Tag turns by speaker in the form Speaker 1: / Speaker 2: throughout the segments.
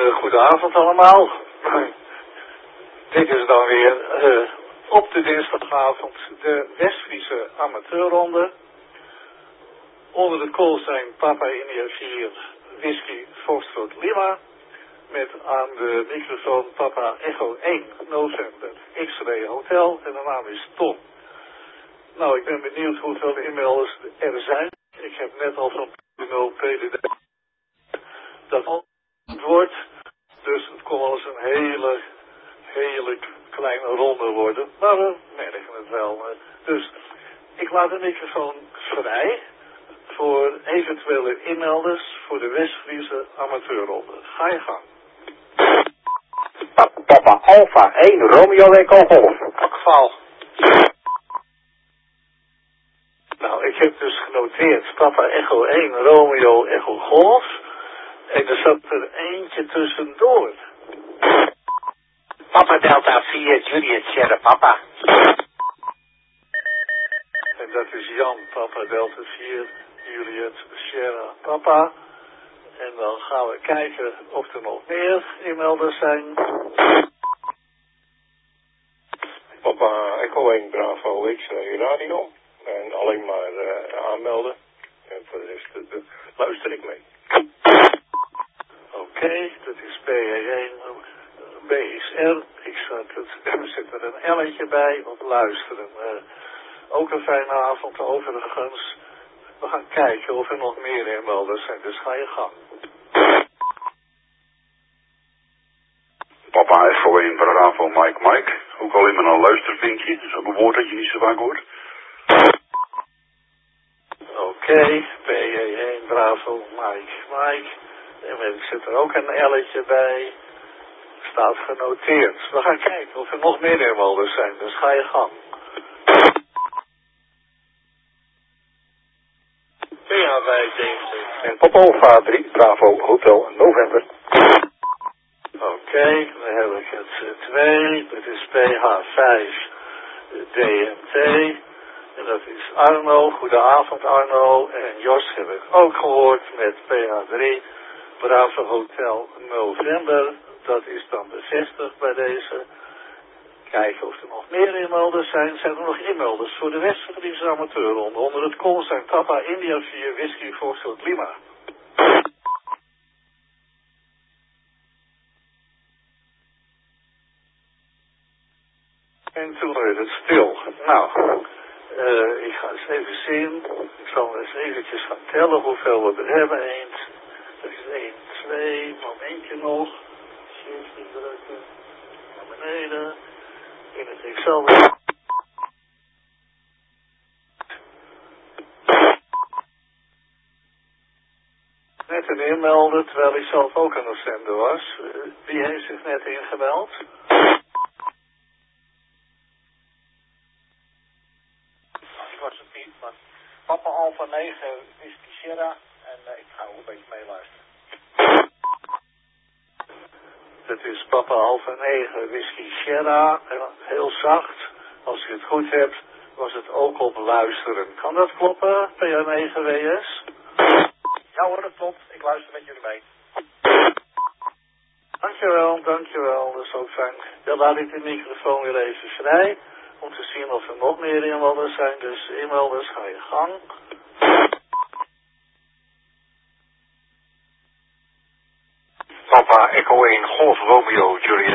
Speaker 1: Goedenavond allemaal. Dit is dan weer op de dinsdagavond de Westfriese amateurronde. Onder het koolstijn Papa India 4 Whisky Foxtrot Lima. Met aan de microfoon Papa Echo 1 November X-Ray Hotel en de naam is Tom. Nou, ik ben benieuwd hoeveel inmelders er zijn. Ik heb net al van PDD dat antwoord. Dus het kon wel eens een hele kleine ronde worden. Maar we merken het wel. Dus ik laat de microfoon vrij voor eventuele inmelders voor de Westfriese amateurronde. Ga je gang.
Speaker 2: Papa Alpha 1 Romeo Echo Golf.
Speaker 1: Akval. Nou, ik heb dus genoteerd Papa Echo 1 Romeo Echo Golf. En er zat er eentje tussendoor.
Speaker 2: Papa Delta 4 Juliet Sierra Papa.
Speaker 1: En dat is Jan, Papa Delta 4 Juliet Sierra Papa. En dan gaan we kijken of er nog meer inmelders zijn.
Speaker 3: Papa Echo 1 Bravo X-Ray Radio. En alleen maar aanmelden. En voor de rest luister ik mee.
Speaker 1: Oké, dat is BE1 BSR. We zetten er een L'tje bij op luisteren. Ook een fijne avond overigens. We gaan kijken of er nog meer inmelders zijn, dus ga je gang.
Speaker 4: Papa Echo 1 Bravo Mike. Ook alleen maar een luistervinkje. Dat is ook een woord dat je niet zo vaak hoort.
Speaker 1: Oké, PE1 Bravo Mike. En we zetten er ook een L'tje bij. Staat genoteerd. We gaan kijken of er nog meer inmelders zijn, dus ga je gang.
Speaker 2: En Papa Alpha 3 Bravo Hotel November.
Speaker 1: Oké, dan heb ik het 2. Dat is PH5 DMT. En dat is Arno. Goedenavond Arno. En Jos heb ik ook gehoord met PH3 Bravo Hotel November. Dat is dan bevestigd bij deze. Kijken of er nog meer inmelders zijn. Zijn er nog inmelders voor de Westfriese amateurronde onder het koolstijn Papa India 4 Whisky Foxtrot Lima? En toen werd het stil. Nou, ik ga eens even zien. Ik zal eens eventjes gaan tellen hoeveel we er hebben. 1, dat is 1, 2, momentje nog. Shift drukken. Naar beneden. In het Excel. Net een inmelden, terwijl ik zelf ook aan het zenden was. Wie heeft zich net ingemeld?
Speaker 2: Ik was het niet, maar Papa Alpha 9 Whisky Sierra. En ik ga ook een beetje meeluisteren.
Speaker 1: Dat is Papa Alpha 9 Whisky Sierra. En heel zacht, als je het goed hebt, was het ook op luisteren. Kan dat kloppen, PA9WS?
Speaker 2: Ja hoor, dat klopt. Ik luister met jullie mee.
Speaker 1: Dankjewel. Dat is ook fijn. Dan laat ik de microfoon weer even vrij. Om te zien of er nog meer inmelders zijn. Dus inmelders, ga je gang.
Speaker 4: Papa Echo 1 Golf Romeo Juliet.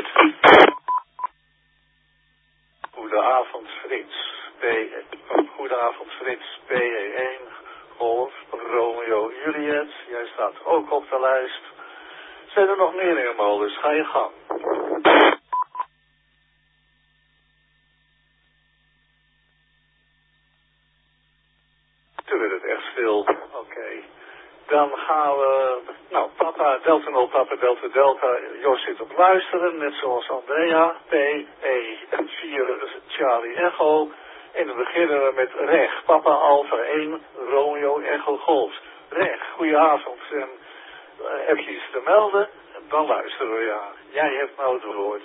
Speaker 1: Goedenavond Frits. PE1 Golf Romeo Juliet. Jij staat ook op de lijst. Zijn er nog meer inmelders? Ga je gang. Toen werd het echt stil. Oké. Dan gaan we... Nou, Papa Delta 0, Papa Delta Delta. Jos zit op luisteren, net zoals Andrea. PE4 Charlie Echo. En dan beginnen we met Reg. Papa Alpha 1 Romeo Echo Golf. Reg, goedenavond. En, heb je iets te melden? Dan luisteren we, ja. Jij hebt nou het woord.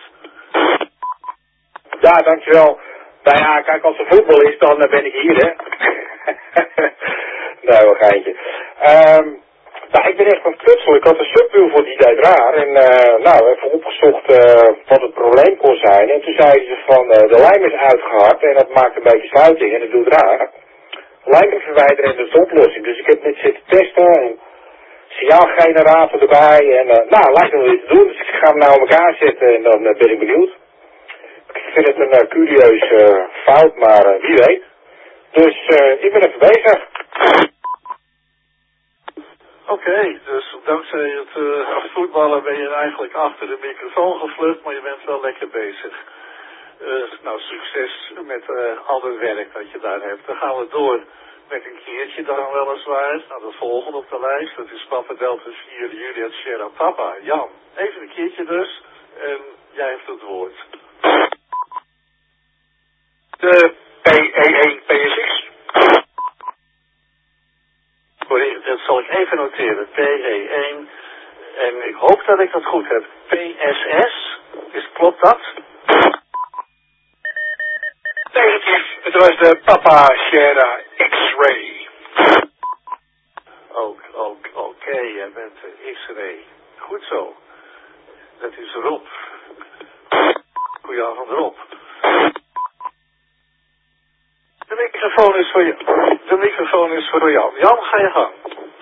Speaker 2: Ja, dankjewel. Nou ja, kijk, als er voetbal is, dan ben ik hier, hè. Nou, een geintje.
Speaker 3: Nou, ik ben echt aan het knutselen. Ik had een subwiel voor die deed raar. En even opgezocht wat het probleem kon zijn. En toen zeiden ze van de lijm is uitgehakt en dat maakt een beetje sluiting en dat doet raar. Lijmen verwijderen en dat is de oplossing. Dus ik heb net zitten testen en signaalgenerator erbij. En lijkt me wel iets te doen. Dus ik ga hem nou aan elkaar zetten en dan ben ik benieuwd. Ik vind het een curieus fout, maar wie weet. Dus ik ben even bezig.
Speaker 1: Oké, dus dankzij het voetballen ben je eigenlijk achter de microfoon gevlucht, maar je bent wel lekker bezig. Nou, succes met al het werk dat je daar hebt. Dan gaan we door met een keertje dan weliswaar. Nou, de volgende op de lijst, dat is Papa Delta 4, Juliet Sierra Papa. Jan, even een keertje dus. En jij hebt het woord.
Speaker 3: De PE1 PSX.
Speaker 1: Sorry, dat zal ik even noteren. PE1. En ik hoop dat ik dat goed heb. PSS. Klopt dat?
Speaker 3: Negatief. Het was de Papa Sierra X-Ray.
Speaker 1: Oké, jij bent de X-Ray. Goed zo. Dat is Rob. Goedenavond, Rob. De microfoon is voor jou. De microfoon is voor jou. Jan, ga je gang.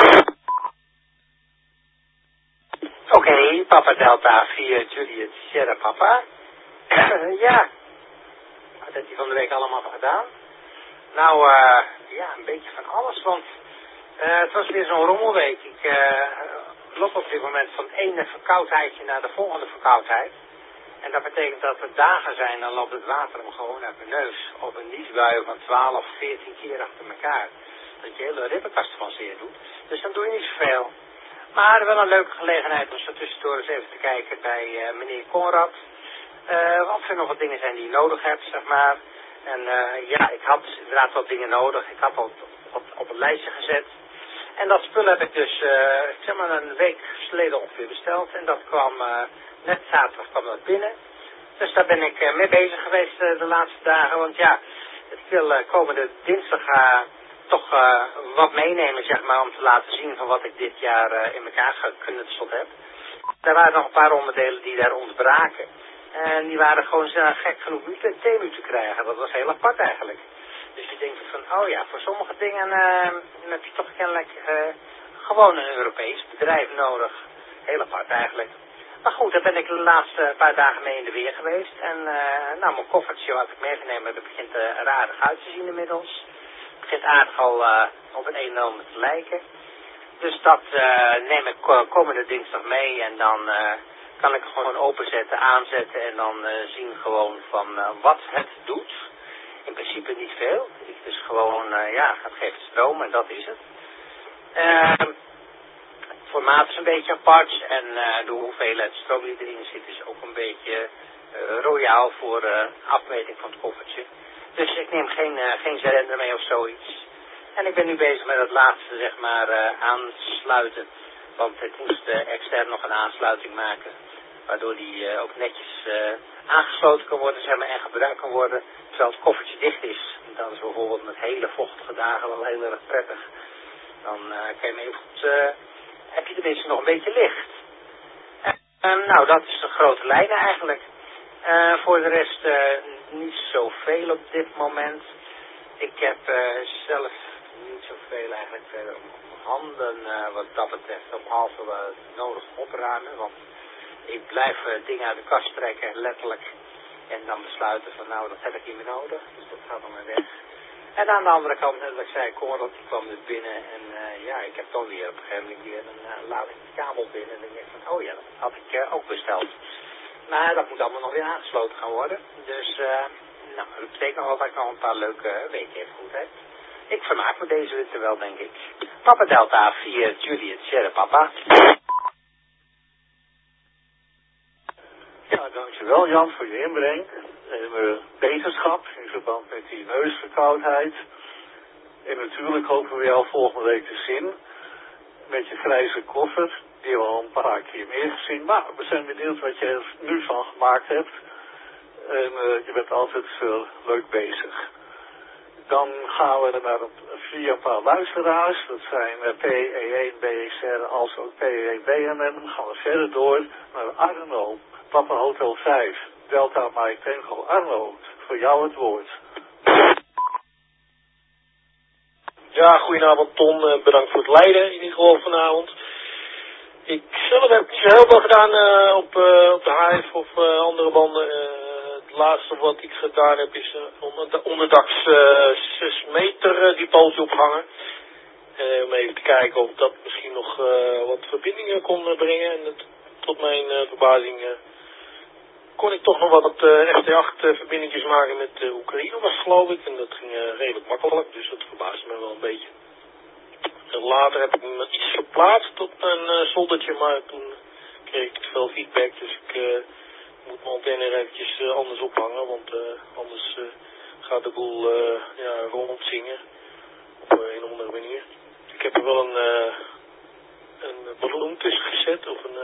Speaker 5: Oké, Papa Delta 4, Juliet Sierra Papa. Ja, wat heeft hij van de week allemaal gedaan? Nou, een beetje van alles, want het was weer zo'n rommelweek. Ik loop op dit moment van het ene verkoudheidje naar de volgende verkoudheid. En dat betekent dat er dagen zijn, dan loopt het water hem gewoon uit mijn neus. Op een niesbuien van 12, 14 keer achter elkaar. Dat je hele ribbenkast van zeer doet. Dus dan doe je niet zoveel. Maar wel een leuke gelegenheid om zo tussendoor eens even te kijken bij meneer Conrad. Of er nog wat dingen zijn die je nodig hebt, zeg maar. En ik had inderdaad wat dingen nodig. Ik had al op het lijstje gezet. En dat spul heb ik dus, een week geleden ongeveer besteld. En dat kwam, net zaterdag kwam dat binnen. Dus daar ben ik mee bezig geweest de laatste dagen. Want ja, ik wil komende dinsdag toch wat meenemen, zeg maar, om te laten zien van wat ik dit jaar in elkaar geknutseld heb. Er waren nog een paar onderdelen die daar ontbraken. En die waren gewoon gek genoeg niet meteen te krijgen. Dat was heel apart eigenlijk. Dus je denkt van, oh ja, voor sommige dingen heb je toch kennelijk gewoon een Europees bedrijf nodig. Heel apart eigenlijk. Maar goed, daar ben ik de laatste paar dagen mee in de weer geweest. En mijn koffertje wat ik meegenomen heb, dat begint er aardig uit te zien inmiddels. Het begint aardig al op een en ander te lijken. Dus dat neem ik komende dinsdag mee en dan kan ik gewoon openzetten, aanzetten en dan zien gewoon van wat het doet. In principe niet veel. Het is gewoon, het geeft stroom en dat is het. Het formaat is een beetje apart en de hoeveelheid stroom die erin zit is ook een beetje royaal voor afmeting van het koffertje. Dus ik neem geen cilinder mee of zoiets. En ik ben nu bezig met het laatste, zeg maar, aansluiten. Want ik moest extern nog een aansluiting maken. Waardoor die ook netjes aangesloten kan worden, zeg maar, en gebruikt kan worden. Terwijl het koffertje dicht is. En dat is bijvoorbeeld met hele vochtige dagen wel heel erg prettig. Dan kan je hem even goed, heb je tenminste nog een beetje licht. Nou, dat is de grote lijnen eigenlijk. Voor de rest niet zoveel op dit moment. Ik heb zelf niet zoveel eigenlijk verder handen wat dat betreft om half nodig opruimen. Want ik blijf dingen uit de kast trekken, letterlijk. En dan besluiten van nou, dat heb ik niet meer nodig. Dus dat gaat dan weer weg. En aan de andere kant, net als ik zei, Conrad, die kwam dus binnen. En ik heb dan weer op een gegeven moment weer een lading kabel binnen. En ik denk van, oh ja, dat had ik ook besteld. Maar dat moet allemaal nog weer aangesloten gaan worden. Dus, dat betekent wel dat ik nog een paar leuke weken heb goed heb. Ik vermaak me deze winter wel, denk ik. Papa Delta 4, Juliet Sierra Papa.
Speaker 1: Ja, dankjewel Jan voor je inbreng en beterschap in verband met die neusverkoudheid. En natuurlijk hopen we jou volgende week te zien met je grijze koffer. Die hebben we al een paar keer meer gezien. Maar we zijn benieuwd wat je er nu van gemaakt hebt. En je bent altijd leuk bezig. Dan gaan we naar het via een paar luisteraars. Dat zijn PE1, BXR als ook PE1, BNN. Gaan we verder door naar Arno, Papa Hotel 5, Delta Mike Tango. Arno, voor jou het woord.
Speaker 6: Ja, goedenavond Ton, bedankt voor het leiden in ieder geval vanavond. Ik zelf heb het heel veel gedaan op de HF of andere banden. Het laatste wat ik gedaan heb is onderdaks 6 meter dieppootje opgehangen. Om even te kijken of dat misschien nog wat verbindingen kon brengen. En tot mijn verbazing kon ik toch nog wat FT8 verbindingjes maken met Oekraïne was geloof ik. En dat ging redelijk makkelijk, dus dat verbaasde me wel een beetje. En later heb ik hem iets verplaatst tot een soldertje, maar toen kreeg ik te veel feedback. Dus ik moet mijn antenne er eventjes anders ophangen, want anders gaat de boel rondzingen op een of andere manier. Ik heb er wel een ballon tussen gezet, of een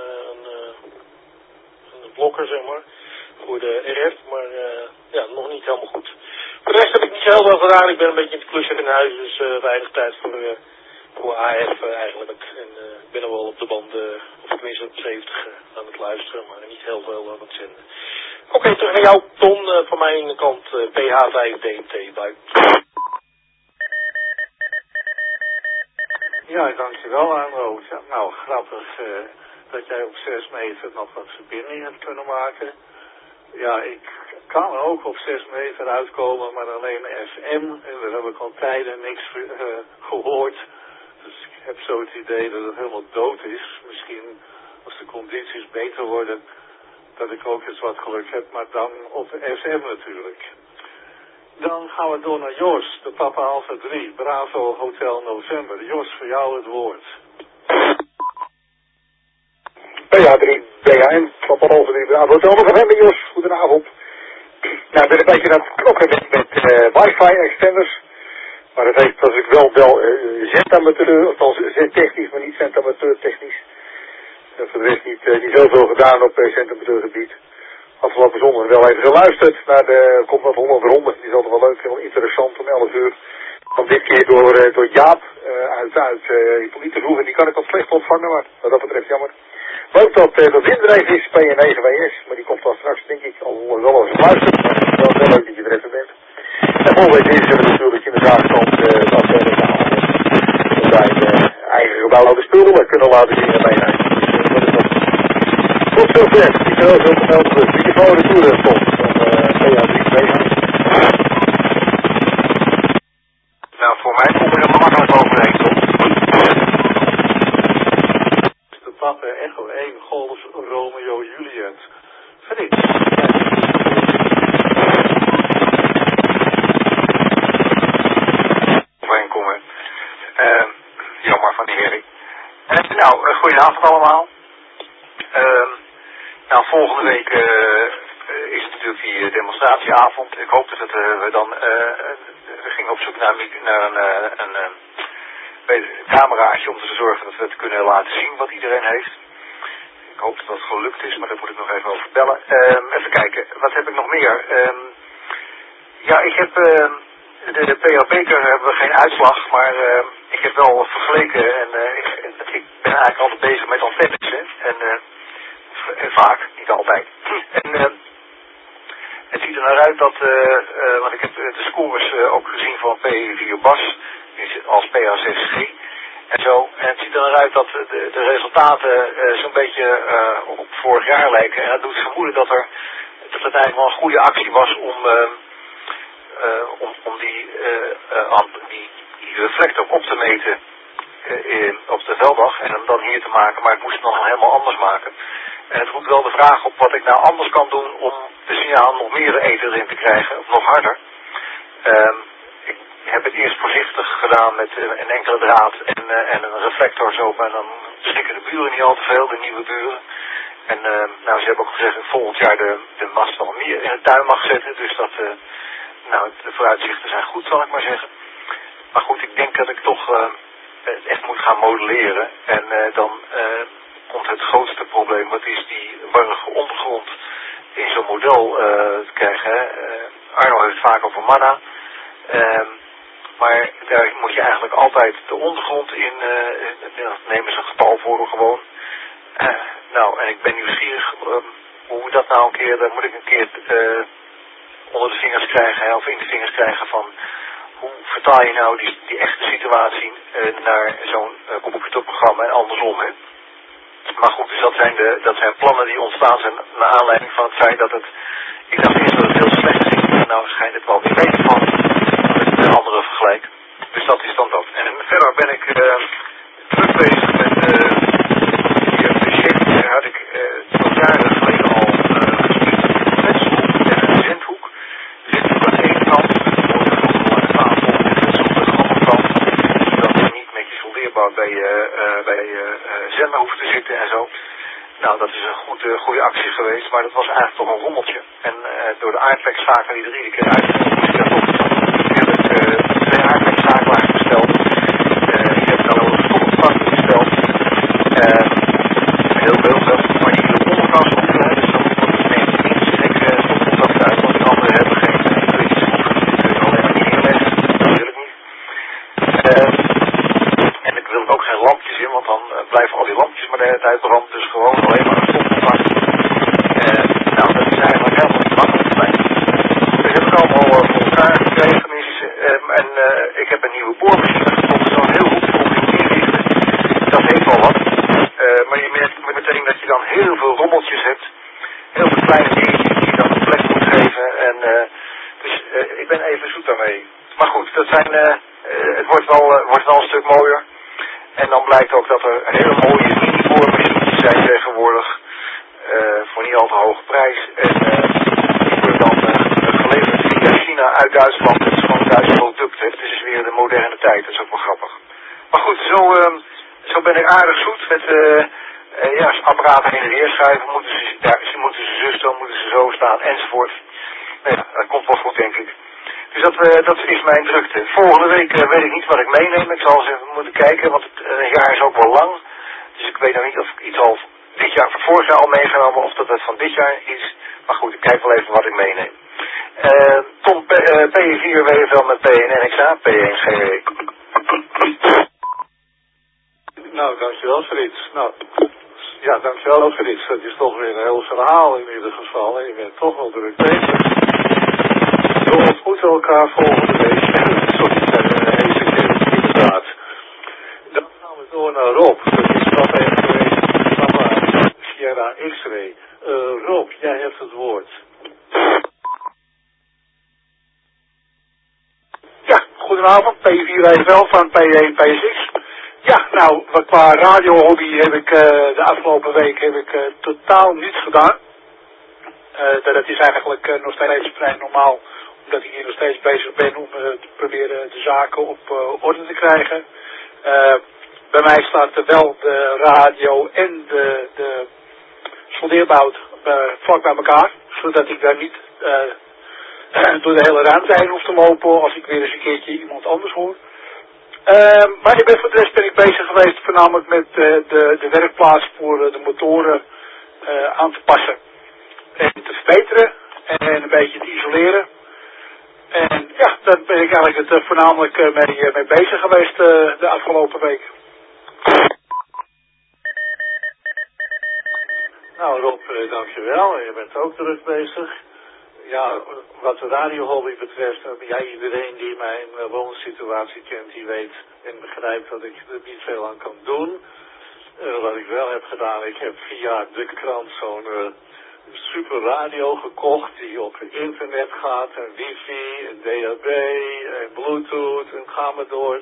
Speaker 6: blokker zeg maar, voor de RF, maar nog niet helemaal goed. Voor de rest heb ik niet zo heel veel gedaan, ik ben een beetje in het klussen in huis, dus weinig tijd voor AF eigenlijk. En ik ben er wel op de band, of tenminste op 70 aan het luisteren, maar niet heel veel aan het zenden. Oké, terug naar jou Ton, van mijn kant PH5DT, bye.
Speaker 1: Ja, dankjewel Arno. Ja, nou, grappig dat jij op 6 meter nog wat verbinding hebt kunnen maken. Ja, ik kan ook op 6 meter uitkomen, maar alleen FM. En daar heb ik al tijden niks gehoord. Dus ik heb zo het idee dat het helemaal dood is. Misschien als de condities beter worden, dat ik ook eens wat geluk heb, maar dan op FM natuurlijk. Dan gaan we door naar Jos, de Papa Alpha 3, Bravo Hotel November. Jos, voor jou het woord.
Speaker 3: PH3, BHN, Papa Alpha 3, Bravo Hotel November. Jos, goedenavond. Nou, ik ben een beetje aan het knokken met wifi extenders. Maar dat heeft natuurlijk wel zendamateur, althans zendtechnisch, maar niet zendamateur technisch. Voor de rest niet zoveel gedaan op zendamateurgebied. Afgelopen zondag wel even geluisterd naar de Komt wat 100 ronde. Die is altijd wel leuk, heel interessant om 11 uur. Van dit keer door Jaap uit Hippolyte. Die kan ik wat slecht ontvangen, maar wat dat betreft jammer. Leuk dat Windreis is, P9WS, maar die komt dan straks denk ik al wel eens luisteren. Maar het is wel heel leuk dat je er even bent. En volgende week is er natuurlijk in de zaakstand dat wij eigen gebouwde spullen kunnen laten zien naar P9. Tot zover. Ik wil heel veel terug. Microfoon de toer stond van PH3.
Speaker 7: Nou, voor mij kom ik er makkelijk overheen, toch?
Speaker 1: De Papa Echo 1, Golf Romeo Juliet. Frits.
Speaker 7: Overheen komen. Jammer van de Erik. Nou, goedenavond allemaal. Nou, volgende week is het natuurlijk die demonstratieavond. Ik hoop dat we dan... we gingen op zoek naar een cameraatje om te zorgen dat we het kunnen laten zien wat iedereen heeft. Ik hoop dat dat gelukt is, maar daar moet ik nog even over bellen. Even kijken, wat heb ik nog meer? Ja, ik heb... de PH-beker hebben we geen uitslag, maar ik heb wel vergeleken en ik ben eigenlijk altijd bezig met antennes. En vaak, niet altijd. En het ziet er naar uit dat, want ik heb de scores ook gezien van P4 Bas, als PH6G en zo. En het ziet er naar uit dat de resultaten zo'n beetje op vorig jaar lijken. En dat doet vermoeden dat het eigenlijk wel een goede actie was om die reflector op te meten op de velddag en hem dan hier te maken, maar ik moest het nog helemaal anders maken. En het roept wel de vraag op wat ik nou anders kan doen om de signaal nog meer eten erin te krijgen, of nog harder. Ik heb het eerst voorzichtig gedaan met een enkele draad en een reflector zo, maar dan schrikken de buren niet al te veel, de nieuwe buren. En nou, ze hebben ook gezegd dat volgend jaar de mast wel meer in de tuin mag zetten, dus dat, nou, de vooruitzichten zijn goed, zal ik maar zeggen. Maar goed, ik denk dat ik toch het echt moet gaan modelleren. En dan komt het grootste probleem, wat is die warrige ondergrond in zo'n model te krijgen. Hè? Arno heeft het vaak over mana. Maar daar moet je eigenlijk altijd de ondergrond in, nemen ze een getal voor gewoon. Nou, en ik ben nieuwsgierig hoe dat nou een keer, dan moet ik een keer onder de vingers krijgen, of in de vingers krijgen van hoe vertaal je nou die echte situatie naar zo'n computerprogramma en andersom, hè. Maar goed, dus dat zijn plannen die ontstaan zijn naar aanleiding van het feit dat ik dacht eerst dat het heel slecht ging, en nou schijnt het wel weer beter van, als ik met andere vergelijk. Dus dat is dan dat. En verder ben ik druk bezig met de shape, daar had ik tot jaren geleden al gestuurd, een venselhoek en een zendhoek. De zendhoek aan de ene kant, het wordt een lange tafel, en de venselhoek aan de andere kant, zodat je niet met je soldeerbout bij je zender hoeft te zitten en zo. Nou, dat is een goede actie geweest, maar dat was eigenlijk toch een rommeltje. En door de aardwerkszaken die er iedere keer uitkomen, moest ik daar toch natuurlijk 2 aardwerkschakelaars besteld. Ik heb dan ook een stopcontact besteld. Heel veel zelfs, maar die de onderkant hoeven, dus dan neem ik minstens stopcontact uit, want die anderen hebben geen puntjes hoeven. Die kun je alleen maar niet neerleggen, dat wil ik niet. En ik wil er ook geen lampjes in, want dan blijven al die lampjes maar de hele tijd branden, dus gewoon alleen maar een stopcontact. Nou, dat is eigenlijk helemaal niet makkelijk bij. Dus heb ik allemaal voor elkaar gekregen. En ik heb een nieuwe boormachine gekocht, zo'n heel goed om inrichten. Dat heeft wel wat. Maar je merkt meteen dat je dan heel veel rommeltjes hebt. Heel veel kleine dingetjes die je dan een plek moet geven. En, dus ik ben even zoet daarmee. Maar goed, het wordt wel een stuk mooier. En dan blijkt ook dat er hele mooie mini-boormachines zijn tegenwoordig. Voor niet al te hoge prijs. En die worden dan geleverd via China uit Duitsland. Het is gewoon een Duits product. Hè. Het is weer de moderne tijd. Dat is ook wel grappig. Maar goed, zo ben ik aardig zoet met als apparaten heen en weer schuiven. Moeten ze zus, dan moeten ze zo staan enzovoort. Nou ja, dat komt wel goed, denk ik. Dus dat is mijn drukte. Volgende week weet ik niet wat ik meeneem. Ik zal eens even moeten kijken, want een jaar is ook wel lang. Dus ik weet nog niet of ik iets al dit jaar van vorig jaar al meegenomen of dat het van dit jaar is. Maar goed, ik kijk wel even wat ik meeneem. Tom, P4 WFL met PNNXA, P1 GW.
Speaker 1: Nou, dankjewel Frits. Nou, ja, dankjewel Frits. Dat is toch weer een heel verhaal in ieder geval. En je bent toch wel druk bezig. We ontmoeten elkaar volgende week. Inderdaad. Dan gaan we door naar Rob. Dat is wat even geweest. Papa Sierra X-Ray. Rob, jij hebt het woord.
Speaker 8: Ja, goedenavond. P4 WFL van P1 P6. Ja, nou, qua radiohobby heb ik de afgelopen week totaal niets gedaan. Dat is eigenlijk nog steeds vrij normaal, omdat ik hier nog steeds bezig ben om te proberen de zaken op orde te krijgen. Bij mij staat wel de radio en de soldeerbout vlak bij elkaar, zodat ik daar niet door de hele ruimte heen hoef te lopen als ik weer eens een keertje iemand anders hoor. Maar voor de rest ben ik bezig geweest voornamelijk met de werkplaats voor de motoren aan te passen. En te verbeteren en een beetje te isoleren. En ja, daar ben ik eigenlijk het voornamelijk mee bezig geweest de afgelopen week.
Speaker 1: Nou Rob, dankjewel. Je bent ook druk bezig. Ja, wat de radiohobby betreft, iedereen die mijn woonsituatie kent, die weet en begrijpt dat ik er niet veel aan kan doen. Wat ik wel heb gedaan, ik heb via de krant zo'n super radio gekocht die op internet gaat en wifi en DHB en bluetooth en ga maar door.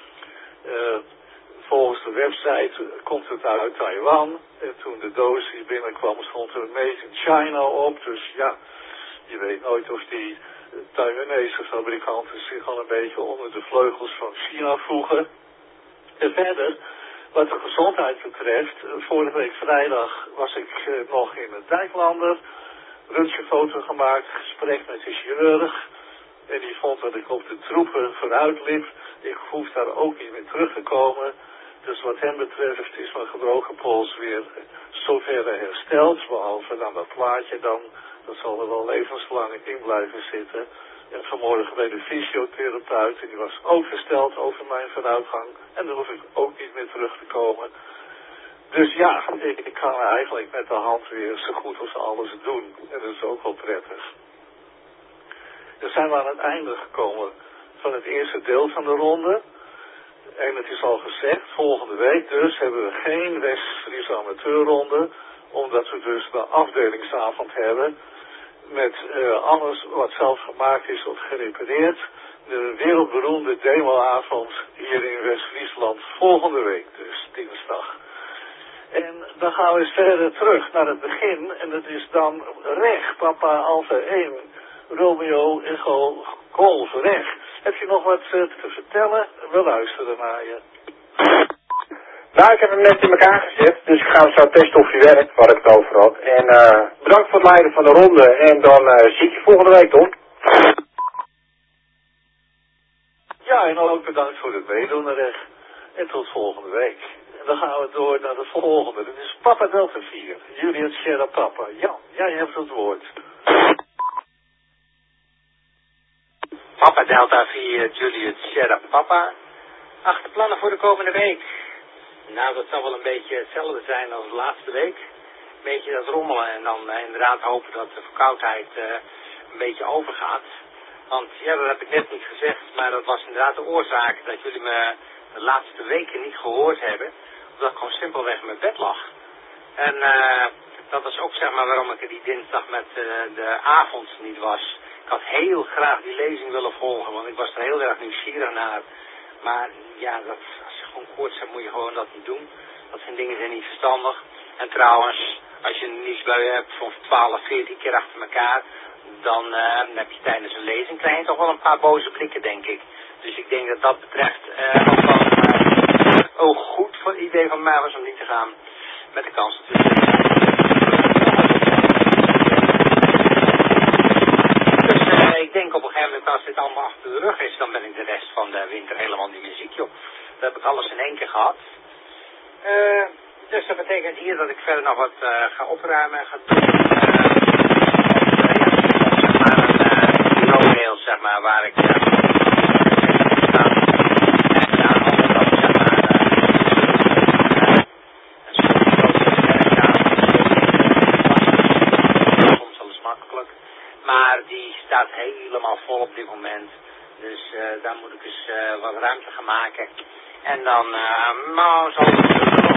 Speaker 1: Volgens de website komt het uit Taiwan en toen de doos hier binnenkwam stond er Made in China op, dus ja, je weet nooit of die Taiwanese fabrikanten zich al een beetje onder de vleugels van China voegen. En verder, wat de gezondheid betreft, vorige week vrijdag was ik nog in het Dijklander, röntgenfoto gemaakt, gesprek met de chirurg. En die vond dat ik op de troepen vooruit liep. Ik hoef daar ook niet meer terug te komen. Dus wat hem betreft is mijn gebroken pols weer zoverre hersteld. Behalve dan dat plaatje dan, dat zal er wel levenslang in blijven zitten. En vanmorgen bij de fysiotherapeut en die was ook gesteld over mijn vooruitgang. En dan hoef ik ook niet meer terug te komen. Dus ja, ik kan eigenlijk met de hand weer zo goed als alles doen. En dat is ook wel prettig. Dan zijn we aan het einde gekomen van het eerste deel van de ronde. En het is al gezegd, volgende week dus hebben we geen West-Friese amateurronde. Omdat we dus de afdelingsavond hebben. Met alles wat zelf gemaakt is of gerepareerd. De wereldberoemde demoavond hier in West-Friesland. Volgende week dus, dinsdag. En dan gaan we eens verder terug naar het begin. En dat is dan recht, Papa Alpha 1, Romeo Echo Golf recht. Heb je nog wat te vertellen? We luisteren naar je.
Speaker 3: Nou, ik heb hem net in elkaar gezet, dus ik ga hem zo testen of hij werkt, waar ik het over had. En bedankt voor het leiden van de ronde en dan zie ik je volgende week, Tom.
Speaker 1: Ja, en ook bedankt voor het meedoen, recht. En tot volgende week. En dan gaan we door naar de volgende. Dat is Papa Delta 4, Juliet Sierra Papa. Jan, jij hebt het woord.
Speaker 5: Papa Delta 4, Juliet Sierra Papa. Achterplannen voor de komende week. Nou, dat zal wel een beetje hetzelfde zijn als de laatste week. Een beetje dat rommelen en dan inderdaad hopen dat de verkoudheid een beetje overgaat. Want ja, dat heb ik net niet gezegd, maar dat was inderdaad de oorzaak dat jullie me de laatste weken niet gehoord hebben. Omdat ik gewoon simpelweg in mijn bed lag. En dat was ook zeg maar waarom ik er die dinsdag met de avond niet was. Ik had heel graag die lezing willen volgen, want ik was er heel erg nieuwsgierig naar. Maar ja, als je gewoon koorts hebt, moet je gewoon dat niet doen. Dat zijn dingen zijn niet verstandig. En trouwens, als je een nieuwsbui hebt van 12, 14 keer achter elkaar, dan heb je tijdens een lezing krijg je toch wel een paar boze blikken, denk ik. Dus ik denk dat dat betreft ook wel goed voor het idee van mij was om niet te gaan. Met de kans natuurlijk. Dus ik denk op een gegeven moment als dit allemaal achter de rug is, dan ben ik de rest van de winter helemaal niet meer ziek, joh. Dan heb ik alles in één keer gehad. Dus dat betekent hier dat ik verder nog wat ga opruimen en ga doen. Bureau-mail, zeg maar, waar ik soms alles makkelijk. Maar die staat helemaal vol op dit moment. Dus daar moet ik eens wat ruimte gaan maken. En dan zal ik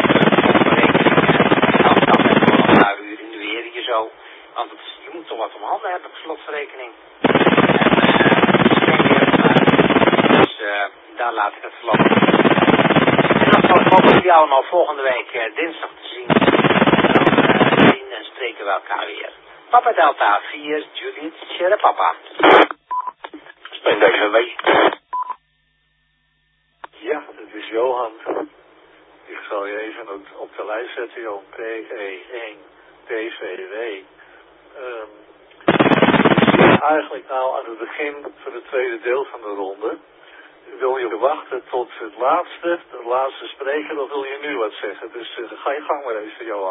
Speaker 5: een paar uur in de weer hier zo. Want je moet toch wat om handen hebben op slotverrekening. Dus daar laat ik het verlopen. En dan hopen jullie allemaal volgende week dinsdag te zien. Dan zien en spreken we elkaar weer. Papa Delta 4, Juliet Sierra Papa.
Speaker 6: Speel deze week.
Speaker 1: Ja, het is Johan. Ik zal je even op de lijst zetten, Johan. PE1 TVW. Eigenlijk nou aan het begin van het tweede deel van de ronde. Wil je wachten tot het laatste, de laatste spreker, of wil je nu wat zeggen? Dus ga je gang maar even, Johan.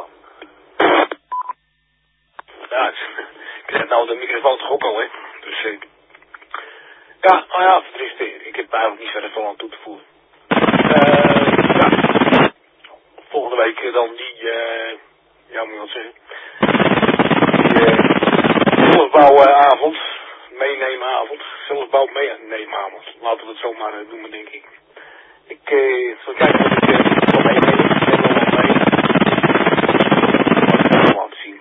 Speaker 6: Ja, ik zet nou de microfoon toch ook al, hè. Dus ja, nou ja, vertriest. Ik heb eigenlijk niet verder veel aan toe te voegen. Ja, volgende week dan die, ja, moet je wat zeggen. Zelfbouwavond, meenemenavond, zelfbouw-meenemenavond. Laten we het zo maar noemen, denk ik. Ik zal kijken of ik kan meenemen. Laten zien.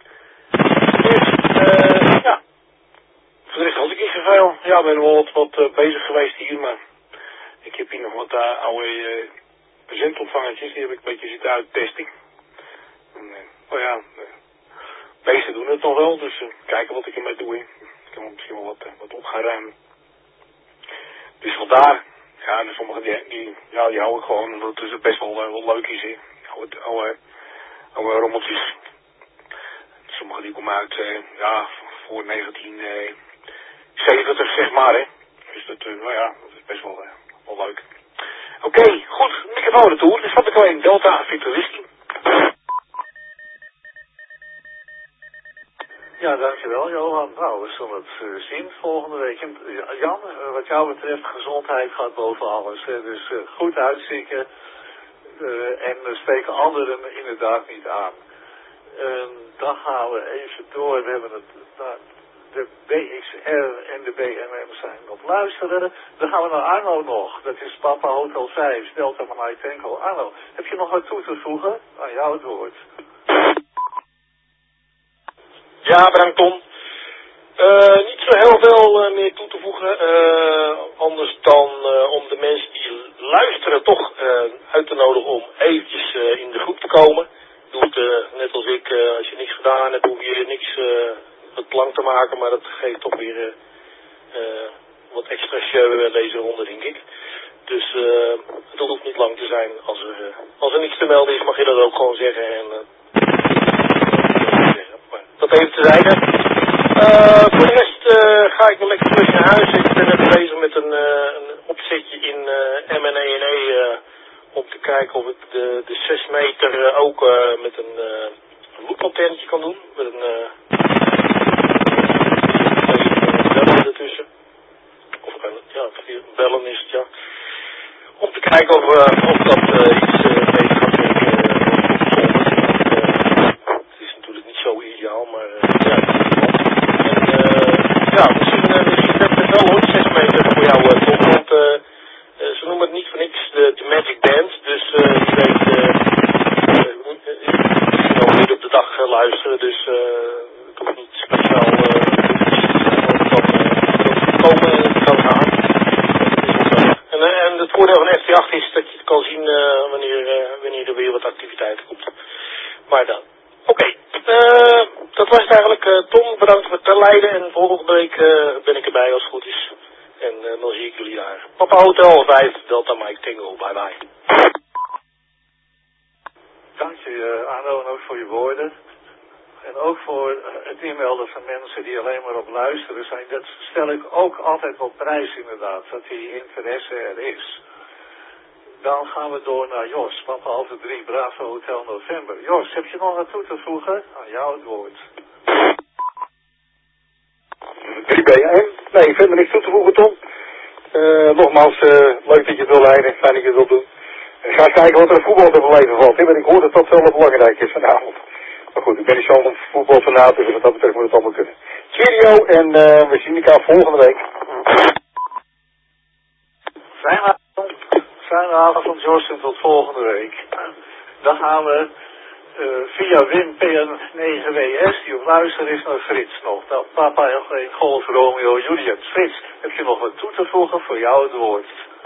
Speaker 6: Dus, ja. Voor de rest had ik niet zoveel. Ja, ik ben wel wat bezig geweest hier, maar ik heb hier nog wat oude presentopvangertjes. Die heb ik een beetje zitten uittesten. Nou ja, de meesten doen het nog wel, dus kijken wat ik ermee doe. Ik kan misschien wel wat op gaan ruimen. Dus vandaar, ja, en sommige die hou ik gewoon, omdat het best wel leuk is. Hè. Oude rommeltjes. Sommige die komen uit, ja, voor 1970, zeg maar, hè. Dus dat, nou ja, dat is best wel leuk. Oké, goed, microfoon retour. Dus wat ik alleen Delta Victor Whisky.
Speaker 1: Ja, dankjewel Johan. Nou, we zullen het zien volgende week. En, Jan, wat jou betreft, gezondheid gaat boven alles. Hè? Dus goed uitzieken en steken anderen inderdaad niet aan. Dan gaan we even door. We hebben de BXR en de BMM zijn op luisteren. Dan gaan we naar Arno nog. Dat is Papa Hotel 5, Delta Mike Tango. Arno, heb je nog wat toe te voegen? Aan jou het woord.
Speaker 6: Ja, bedankt Tom. Niet zo heel veel meer toe te voegen. Anders dan om de mensen die luisteren toch uit te nodigen om eventjes in de groep te komen. Doe het net als ik. Als je niks gedaan hebt, hoef je niks wat lang te maken. Maar dat geeft toch weer wat extra show deze ronde, denk ik. Dus het hoeft niet lang te zijn. Als er niks te melden is, mag je dat ook gewoon zeggen. En dat even tezijde. Voor de rest ga ik wel lekker terug naar huis. Ik ben net bezig met een opzetje in M&E om te kijken of ik de 6 meter ook met een looplanternetje kan doen. Met een bellen ertussen. Of ja, 4 bellen is het, ja. Om te kijken of dat iets beter gaat werken. Het is natuurlijk niet zo ideaal, maar ja, misschien heb ik het wel hoor, 6 meter voor jou, Tom, want ze noemen het niet voor niks de Magic Band, dus je weet, je moet op de dag luisteren, dus het hoeft niet speciaal komen kan gaan. En het voordeel van FT8 is dat je het kan zien wanneer er weer wat activiteit komt. Maar dan, oké. Dat was het eigenlijk. Tom, bedankt voor het leiden en volgende week ben ik erbij als het goed is. En dan zie ik jullie daar. Papa Hotel 5, Delta Mike Tango. Bye bye.
Speaker 1: Dank je Arno en ook voor je woorden. En ook voor het inmelden van mensen die alleen maar op luisteren zijn. Dat stel ik ook altijd op prijs inderdaad, dat die interesse er is. Dan gaan we door naar Jos, Papa Alpha 3, Bravo Hotel November. Jos, heb je nog wat toe te voegen? Aan jou het woord.
Speaker 3: 3BM? Nee, verder niks toe te voegen, Tom. Nogmaals, leuk dat je het wil leiden, fijn dat je het wil doen. Ga eens kijken wat er voetbal te beleven valt, want ik hoor dat dat wel belangrijk is vanavond. Maar goed, ik ben niet zo'n voetbalfanaat, dus wat dat betreft moet het allemaal kunnen. Cheerio en we zien elkaar volgende week.
Speaker 1: Fijne avond, Jos, en tot volgende week. Dan gaan we via Wim PN9WS, die op luister is, naar Frits nog. Nou, Papa L1 Golf Romeo Juliet. Frits, heb je nog wat toe te voegen? Voor jou het woord.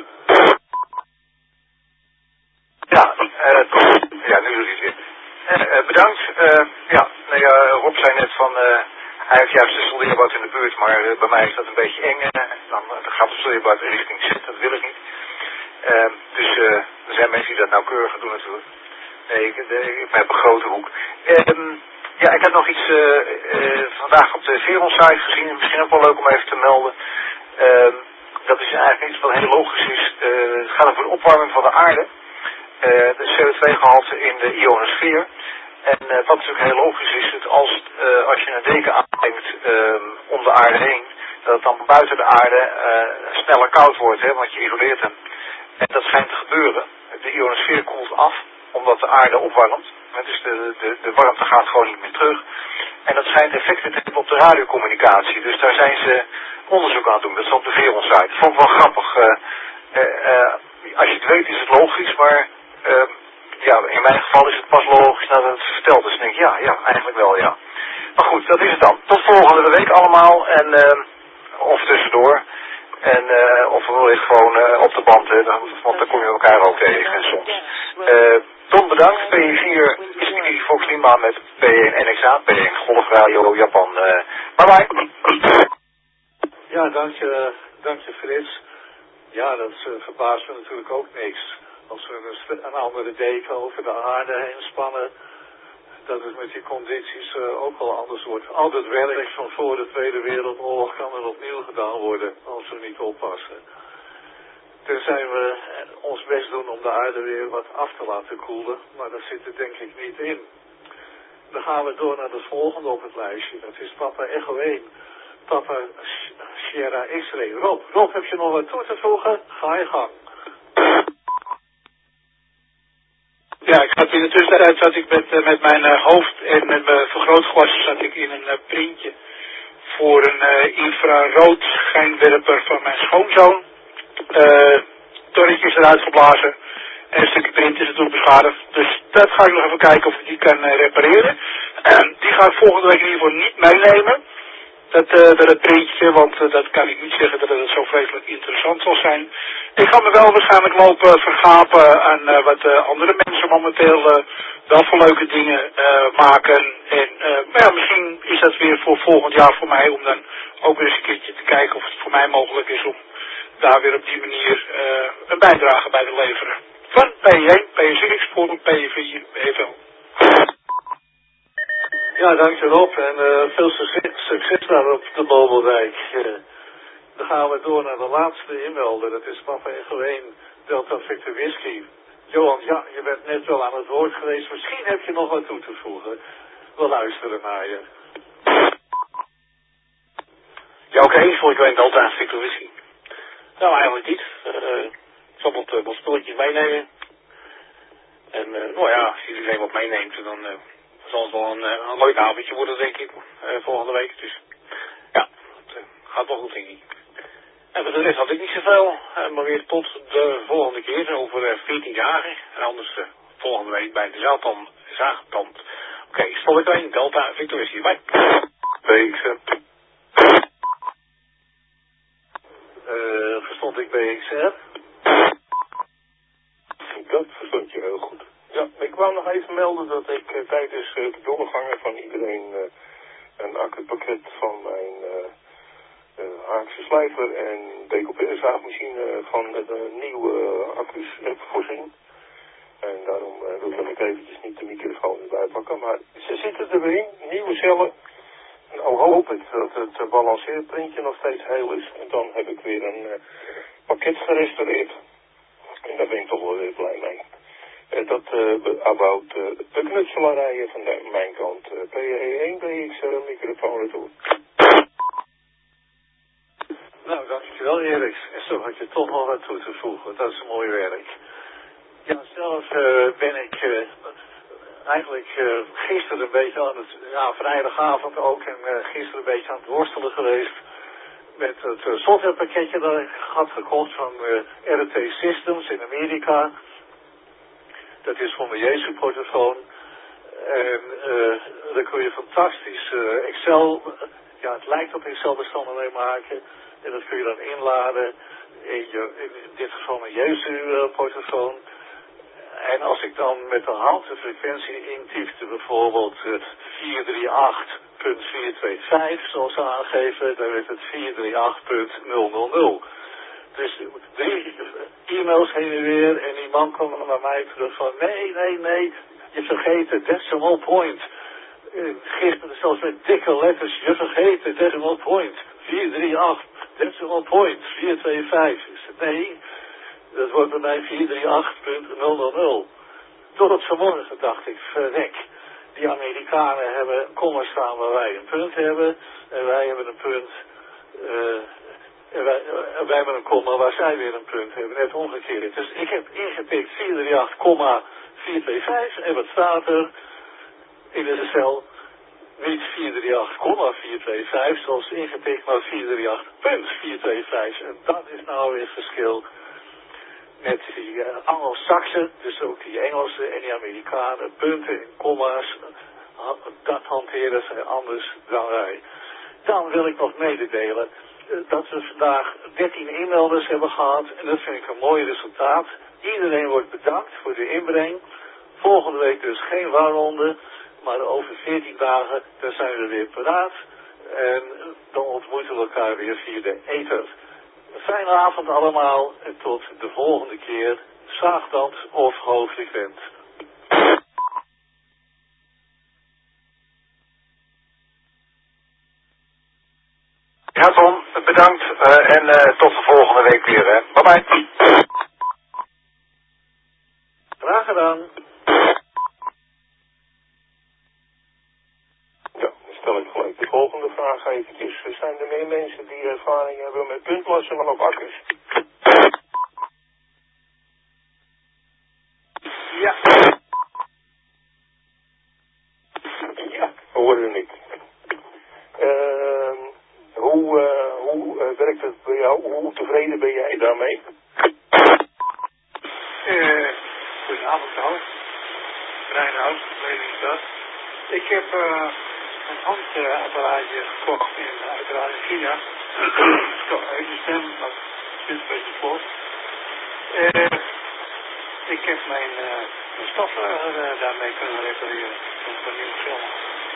Speaker 7: Ja, nu is het weer. Bedankt. Rob zei net van, hij heeft juist een soldeerbad in de buurt, maar bij mij is dat een beetje eng. Dan gaat de soldeerbad richting Z, dat wil ik niet. Dus er zijn mensen die dat nauwkeuriger doen natuurlijk. Nee, ik heb een grote hoek. Ik heb nog iets vandaag op de Veron-site gezien, misschien ook wel leuk om even te melden. Dat is eigenlijk iets wat heel logisch is. Het gaat over de opwarming van de aarde. De CO2-gehalte in de ionosfeer. En wat natuurlijk heel logisch is, dat als je een deken aanbrengt om de aarde heen, dat het dan buiten de aarde sneller koud wordt, hè, want je isoleert hem. En dat schijnt te gebeuren. De ionosfeer koelt af, omdat de aarde opwarmt. Dus de warmte gaat gewoon niet meer terug. En dat schijnt effecten te hebben op de radiocommunicatie. Dus daar zijn ze onderzoek aan het doen. Dat is op de Veron-site. Dat vond ik wel grappig. Als je het weet is het logisch, maar in mijn geval is het pas logisch nadat het verteld is. Dan denk ik, ja, eigenlijk wel, ja. Maar goed, dat is het dan. Tot volgende week allemaal. En of tussendoor. En of wellicht gewoon op de band, hè, want dan kom je elkaar ook tegen soms. Tom, bedankt. P4 is Fox Lima met P1 NXA, P1 Golf Radio Japan. Bye bye.
Speaker 1: Ja, dank je Frits. Ja, dat verbaast me natuurlijk ook niks. Als we een andere deken over de aarde heen spannen, dat het met die condities ook al anders wordt. Al het werk van voor de Tweede Wereldoorlog kan er opnieuw gedaan worden als we niet oppassen. Tenzij we ons best doen om de aarde weer wat af te laten koelen, maar dat zit er denk ik niet in. Dan gaan we door naar het volgende op het lijstje. Dat is Papa Echo 1. Papa Sierra X-Ray. Rob, heb je nog wat toe te voegen? Ga je gang.
Speaker 8: Ja, ik had in de tussentijd zat ik met mijn hoofd en met mijn vergrootglas zat ik in een printje voor een infrarood schijnwerper van mijn schoonzoon. Torretje is eruit geblazen en een stukje print is natuurlijk beschadigd. Dus dat ga ik nog even kijken of ik die kan repareren. Die ga ik volgende week in ieder geval niet meenemen. Dat printje, want dat kan ik niet zeggen dat het zo vreselijk interessant zal zijn. Ik ga me wel waarschijnlijk lopen vergapen aan wat andere mensen momenteel wel voor leuke dingen maken. En maar ja, misschien is dat weer voor volgend jaar voor mij om dan ook weer eens een keertje te kijken of het voor mij mogelijk is om daar weer op die manier een bijdrage bij te leveren. Van P1, P6 voor P4, EFL.
Speaker 1: Ja, dank je Rob en veel succes daar op de Mobeldijk. Dan gaan we door naar de laatste inmelder. Dat is Papa Echo 1, Delta Victor Whisky. Johan, ja, je bent net wel aan het woord geweest. Misschien heb je nog wat toe te voegen. We luisteren naar je.
Speaker 6: Ja, oké, voor ik weet Delta Victor Whisky. Nou, eigenlijk niet. Ik zal wat spulletjes meenemen. En nou ja, als iedereen wat meeneemt, dan zal het wel een leuk avondje worden, denk ik, volgende week. Dus ja, het gaat wel goed, denk ik. En voor de rest had ik niet zoveel, maar weer tot de volgende keer, over 14 dagen. En anders volgende week bij de zaagtand. Oké, stop ik erin, Delta Victor Whisky. Bye.
Speaker 4: BXR.
Speaker 1: Verstond ik BXR?
Speaker 3: Dat verstond je heel goed. Ja, ik wou nog even melden dat ik tijdens het doorgangen van iedereen een accupakket van mijn Haakse slijver en decoupeerzaagmachine van de nieuwe accu's heb voorzien. En daarom wil ik eventjes niet de microfoon erbij pakken, maar ze zitten erin, nieuwe cellen. Nou hoop ik dat het balanceerprintje nog steeds heel is. En dan heb ik weer een pakket gerestaureerd. En daar ben ik toch wel weer blij mee. Dat about de knutselarijen van mijn kant. PE1 BXR microfoon ertoe.
Speaker 1: Nou, dankjewel Erik. En zo had je toch nog wat toe te voegen. Dat is een mooi werk. Ja, zelf ben ik eigenlijk gisteren een beetje aan het, ja, vrijdagavond ook en gisteren een beetje aan het worstelen geweest met het softwarepakketje dat ik had gekocht van RT Systems in Amerika. Dat is voor mijn Jezus-portofoon. En daar kun je fantastisch Excel, ja, het lijkt op Excel-bestanden mee maken. En dat kun je dan inladen in dit geval mijn Jezus-portofoon. En als ik dan met de hand de frequentie intypte, bijvoorbeeld 438.425, zoals ze aangeven, dan werd het 438.000. Dus 3 e-mails heen en weer en die man kwam dan naar mij terug van nee, je vergeet de decimal point. Gisteren zelfs met dikke letters, je vergeet de decimal point. 438, decimal point, 425. Nee, dat wordt bij mij 438.000. Tot vanmorgen dacht ik, verrek. Die Amerikanen hebben een komma staan waar wij een punt hebben. En wij hebben een punt. Wij hebben een komma waar zij weer een punt hebben. Net omgekeerd. Dus ik heb ingetikt 438,425. En wat staat er in de cel? Niet 438,425 zoals ingetikt, maar 438.425. En dat is nou weer het verschil met die Anglo-Saxen, dus ook die Engelsen en die Amerikanen, punten en komma's, dat hanteren zij anders dan wij. Dan wil ik nog mededelen dat we vandaag 13 inmelders hebben gehad en dat vind ik een mooi resultaat. Iedereen wordt bedankt voor de inbreng. Volgende week dus geen waarronde, maar over 14 dagen dan zijn we weer paraat en dan ontmoeten we elkaar weer via de ether. Een fijne avond allemaal en tot de volgende keer. Zaagtand of hoogfrequent.
Speaker 7: Ja Tom, bedankt en tot de volgende week weer. Hè. Bye bye.
Speaker 1: Graag gedaan.
Speaker 3: stel ik gelijk de volgende vraag eventjes. Zijn er meer mensen die ervaring hebben met puntlassen op akkers?
Speaker 8: Ja.
Speaker 3: Ja, hoorde ik. Hoe werkt het bij jou? Hoe tevreden ben jij daarmee?
Speaker 8: Goedenavond, Klaus. Rijnhout, Lelystad. Ik heb een handapparaatje gekocht uiteraard in China. Uit de stem, maar het zit een beetje vol. Ik heb mijn stofzuiger daarmee kunnen repareren. Met een nieuwe film.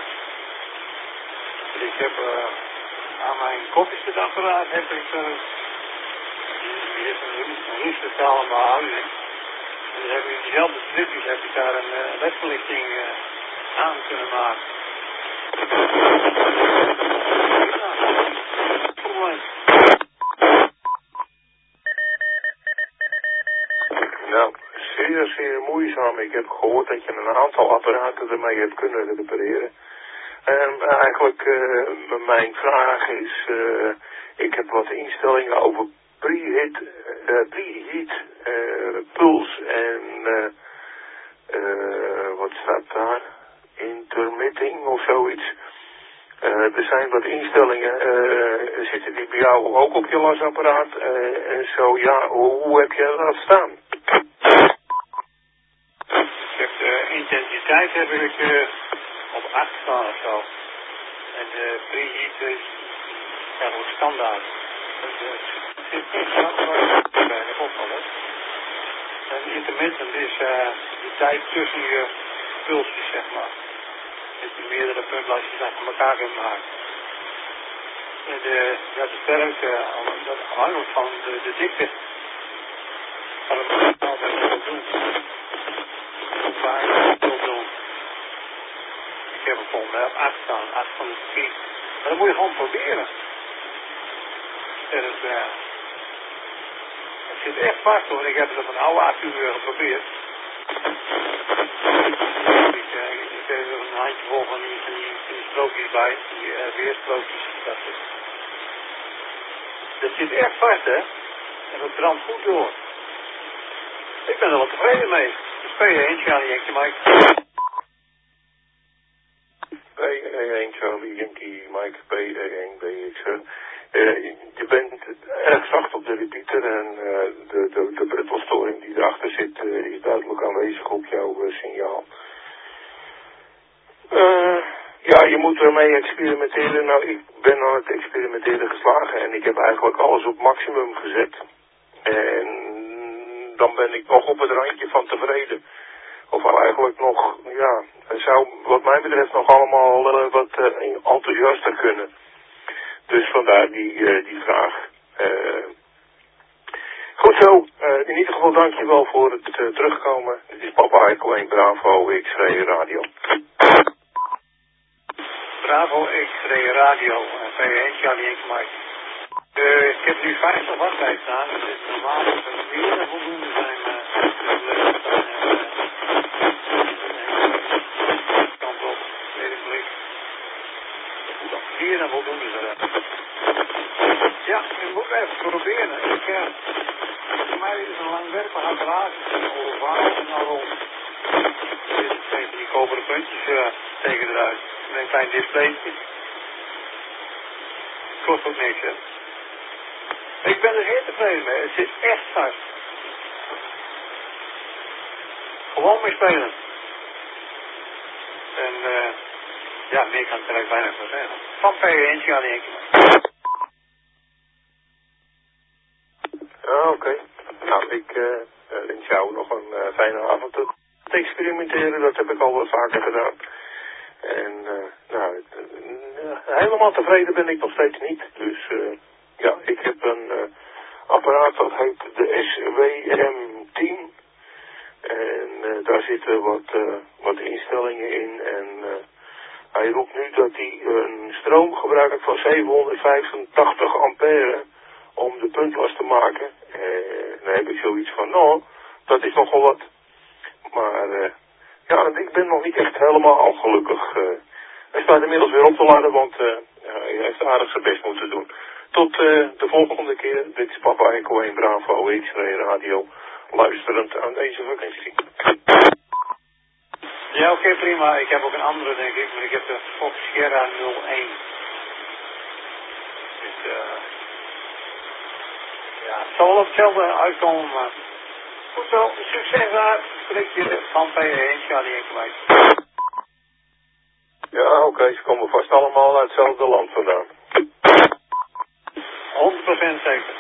Speaker 8: Ik heb aan mijn koffiezetapparaat heb ik die heeft een riesbetalen behouding. En dan heb ik diezelfde stripjes heb ik daar een ledverlichting aan kunnen maken.
Speaker 3: Nou, zeer moeizaam. Ik heb gehoord dat je een aantal apparaten ermee hebt kunnen repareren. En eigenlijk, mijn vraag is, ik heb wat instellingen over preheat, puls en, wat staat daar? Intermitting of zoiets. Er zijn wat instellingen, zitten die bij jou ook op je lasapparaat? En zo, ja, hoe heb je dat staan?
Speaker 8: Ik heb de intensiteit heb ik op 8 staan of zo. En de preheat is eigenlijk standaard. Het is bijna opvallen. En intermittent is de tijd tussen je pulsjes, zeg maar. Dat je meerdere puntlasjes achter elkaar kunt maken. En de sterkte, dat afhankelijk van de dikte. Kan het altijd wel doen. Hoe vaak ik wil doen. Ik heb er volgens mij op 8 staan, 8 van de 10. Maar dat moet je gewoon proberen. En het zit echt vast hoor. Ik heb het op een oude 8 uur geprobeerd. Ik heb er een handje vol van die strookjes bij. Die weerstrookjes. Dat zit echt vast hè. En dat brandt goed door. Ik ben er wel tevreden mee. Dus P1 Charlie Yankee Mike.
Speaker 3: P1 Charlie Yankee Mike, P1 BX. Je bent erg zacht op de repeater en de pruttelstoring die erachter zit is duidelijk aanwezig op jouw signaal. Ja, je moet ermee experimenteren. Nou, ik ben aan het experimenteren geslagen en ik heb eigenlijk alles op maximum gezet. En dan ben ik nog op het randje van tevreden. Of eigenlijk nog, ja, het zou wat mij betreft nog allemaal wat enthousiaster kunnen. Dus vandaar die vraag. Goed zo, in ieder geval dankjewel voor het terugkomen. Dit is Papa Eikel 1 Bravo X-Ray Radio.
Speaker 8: Bravo X-Ray Radio, P1 Charlie Yankee Mike. Ik heb nu 50 watt bij staan, dus het is normaal dat er meer dan voldoende zijn. Kant op, tweede blik. Dat moet nog meer dan voldoende zijn. Ja, je moet even proberen. Voor mij is het een langwerpig apparaat, een ovaal en al rond. Even die koperen puntjes tegen eruit. Met een klein displaytje. Kost ook niks, hè. Ik ben er heel tevreden mee. Het zit echt vast. Gewoon mee spelen. En ja, meer kan ik er eigenlijk weinig van zeggen. Van P1 Charlie Yankee.
Speaker 3: Oké. Nou, ik wens jou nog een fijne avond te experimenteren. Dat heb ik al wat vaker gedaan. En nou, helemaal tevreden ben ik nog steeds niet. Dus ja, ik heb een apparaat dat heet de SWM10. En daar zitten wat instellingen in. En hij roept nu dat hij een stroom gebruikt van 785 ampère om de puntlast te maken. Dan heb ik zoiets van, nou, dat is nogal wat. Maar ja, ik ben nog niet echt helemaal gelukkig.
Speaker 9: Hij staat inmiddels weer op te laden, want hij heeft aardig zijn best moeten doen. Tot de volgende keer. Dit is Papa Echo 1 Bravo X-Ray Radio. Luisterend aan deze vakantie.
Speaker 10: Ja, oké, prima. Ik heb ook een andere, denk ik. Maar ik heb de Fox Sierra 01. Dus, ja, het zal wel op hetzelfde uitkomen, maar... Goed zo, succes daar. Spreek je van P1, Charlie Enkelwijk.
Speaker 9: Ja, oké, ze komen vast allemaal uit hetzelfde land vandaan.
Speaker 10: 100% zeker.